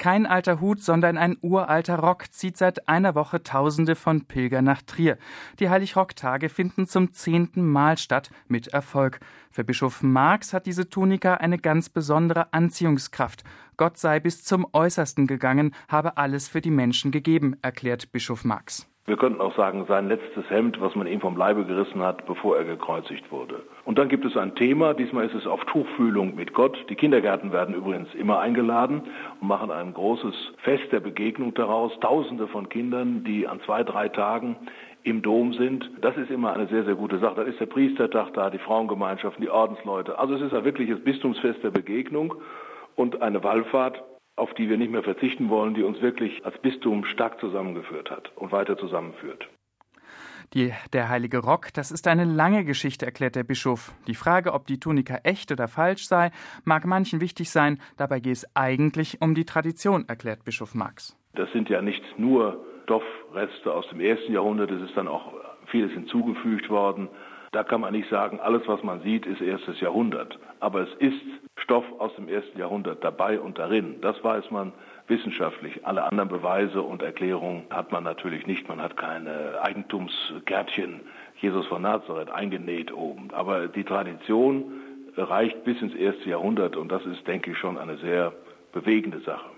Kein alter Hut, sondern ein uralter Rock zieht seit einer Woche Tausende von Pilgern nach Trier. Die Heilig-Rock-Tage finden zum 10. Mal statt, mit Erfolg. Für Bischof Marx hat diese Tunika eine ganz besondere Anziehungskraft. Gott sei bis zum Äußersten gegangen, habe alles für die Menschen gegeben, erklärt Bischof Marx. Wir könnten auch sagen, sein letztes Hemd, was man ihm vom Leibe gerissen hat, bevor er gekreuzigt wurde. Und dann gibt es ein Thema, diesmal ist es auf Tuchfühlung mit Gott. Die Kindergärten werden übrigens immer eingeladen und machen ein großes Fest der Begegnung daraus. Tausende von Kindern, die an 2-3 Tagen im Dom sind. Das ist immer eine sehr, sehr gute Sache. Dann ist der Priestertag da, die Frauengemeinschaften, die Ordensleute. Also es ist ein wirkliches Bistumsfest der Begegnung und eine Wallfahrt, auf die wir nicht mehr verzichten wollen, die uns wirklich als Bistum stark zusammengeführt hat und weiter zusammenführt. Der heilige Rock, das ist eine lange Geschichte, erklärt der Bischof. Die Frage, ob die Tunika echt oder falsch sei, mag manchen wichtig sein. Dabei gehe es eigentlich um die Tradition, erklärt Bischof Marx. Das sind ja nicht nur Stoffreste aus dem 1. Jahrhundert, es ist dann auch vieles hinzugefügt worden. Da kann man nicht sagen, alles, was man sieht, ist 1. Jahrhundert. Aber es ist Stoff aus dem 1. Jahrhundert dabei und darin. Das weiß man wissenschaftlich. Alle anderen Beweise und Erklärungen hat man natürlich nicht. Man hat keine Eigentumskärtchen Jesus von Nazareth eingenäht oben. Aber die Tradition reicht bis ins 1. Jahrhundert und das ist, denke ich, schon eine sehr bewegende Sache.